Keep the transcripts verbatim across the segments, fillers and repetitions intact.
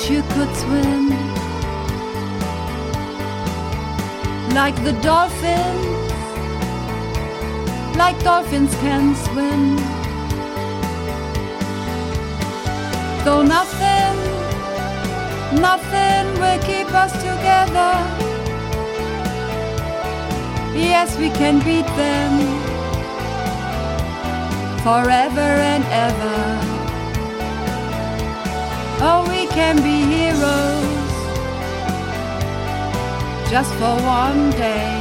wish you could swim like the dolphins, like dolphins can swim. Though nothing, nothing will keep us together. Yes, we can beat them forever and ever. Oh, we can be heroes just for one day.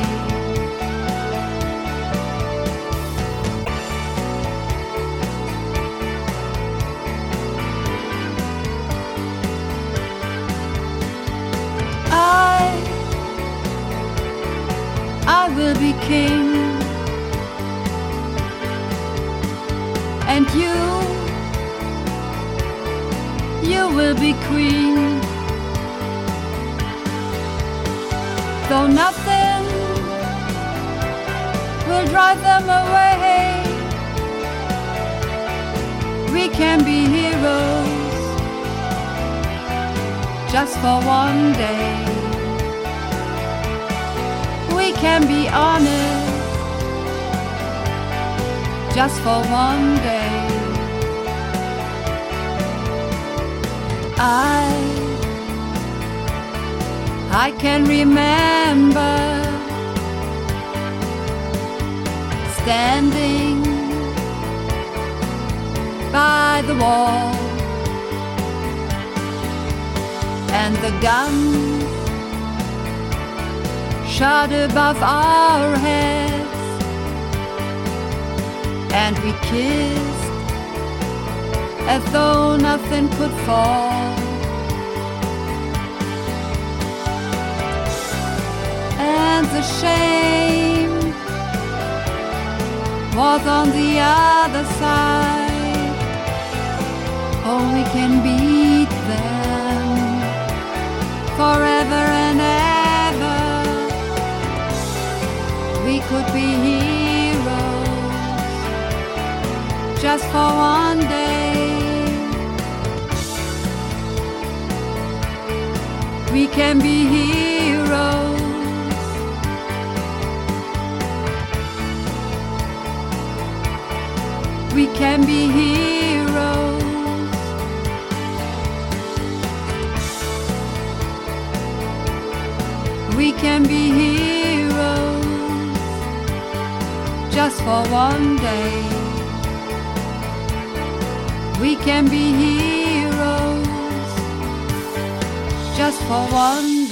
I, I will be king, and you, you will be queen. Though nothing will drive them away, we can be heroes just for one day. We can be honest just for one day. I, I can remember standing by the wall, and the guns shot above our heads, and we kissed as though nothing could fall. And the shame was on the other side. Oh, we can beat them forever and ever. We could be heroes just for one day. We can be heroes We can be heroes We can be heroes just for one day. We can be heroes just for one day.